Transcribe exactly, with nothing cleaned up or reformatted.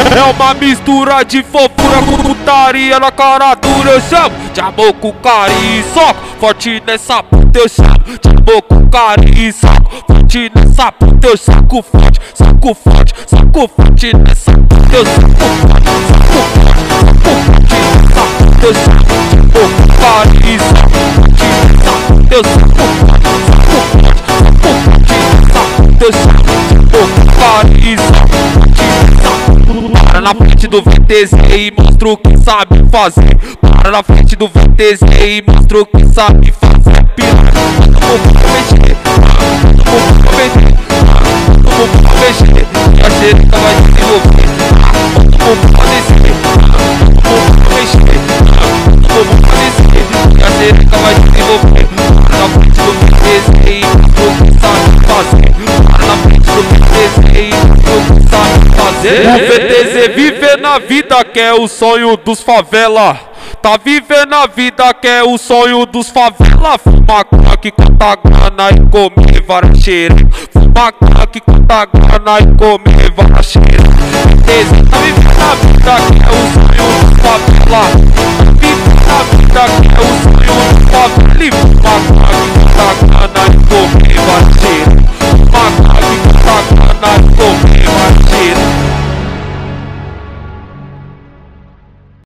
É uma mistura de fofura com putaria na cara dura. Eu chamo de amor com carinho e soco forte nessa puta. Eu chamo de amor com carinho e soco forte nessa puta. Eu saco forte, saco forte, saco forte nessa puta. Eu saco forte, saco forte, saco forte nessa puta. Eu chamo de amor com carinho e soco forte nessa puta. Eu saco forte, saco forte, saco forte nessa puta. Eu chamo de amor com carinho e soco forte nessa puta. Para na frente do V T Z e mostra o que sabe fazer. Para na frente do V T Z e mostra o que sabe fazer. Piranha, bota o bumbum pra mexer, bota o bumbum pra mexer, bota o bumbum pra mexer. E a xereca vai desenvolver. Bota o bumbum pra descer, bota o bumbum pra mexer, bota o bumbum pra descer. E a xereca vai desenvolver. Para na frente do V T Z e mostra o que sabe fazer. Para na frente do V T Z e mostra o que sabe fazer. O V T Z vive na vida que é o sonho dos favela. Tá vivendo a vida que é o sonho dos favela. Fuma crack, conta grana e comer várias xereca. Fuma crack, conta grana e comer várias xereca. V T Z tá vivendo a